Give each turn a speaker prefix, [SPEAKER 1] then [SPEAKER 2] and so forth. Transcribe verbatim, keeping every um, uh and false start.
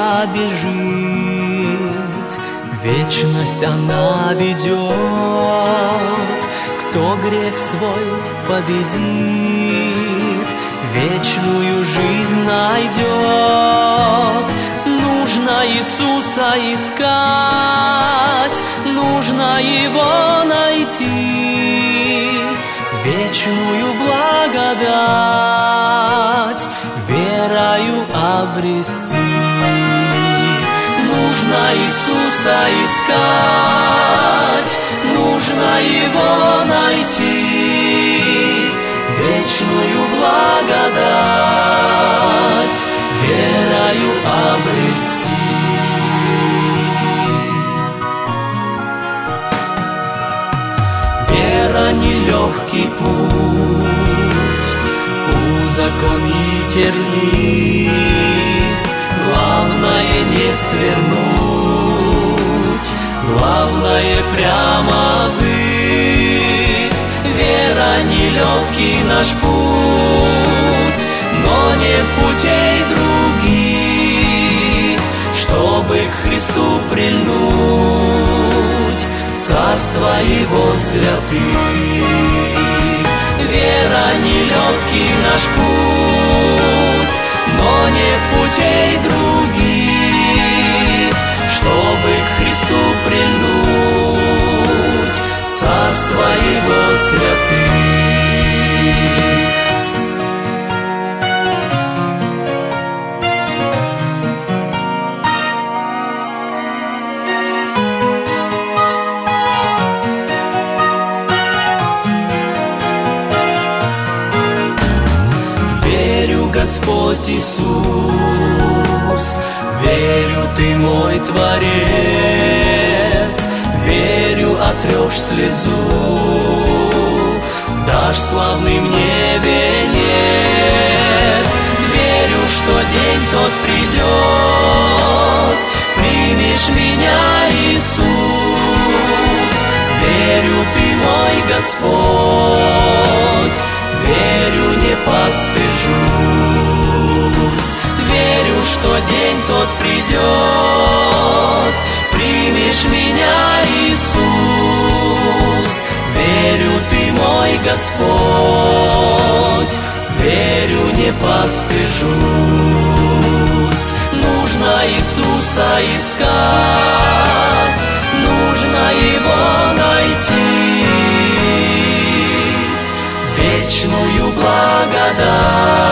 [SPEAKER 1] бежит, вечность она ведет. Кто грех свой победит, вечную жизнь найдет. Нужно Иисуса искать, нужно Его найти, вечную благодать верою обрести. Нужно Иисуса искать, нужно Его найти, вечную благодать верою обрести. Вера — нелегкий путь, узакон и тернист. Главное не свернуть, главное прямо ввысь. Вера — нелегкий наш путь, но нет путей других, чтобы к Христу прильнуть, в царство Его святых. Вера — нелегкий наш путь, но нет путей других, чтобы к Христу прильнуть, в царство Его святых. Господь Иисус, верю, Ты мой Творец, верю, отрешь слезу, дашь славный мне венец. Верю, что день тот придет, примешь меня, Иисус. Верю, Ты мой Господь, верю, не постыжусь. Верю, что день тот придет, примешь меня, Иисус. Верю, Ты мой Господь, верю, не постыжусь. Нужно Иисуса искать, нужно Его найти, вечную благодать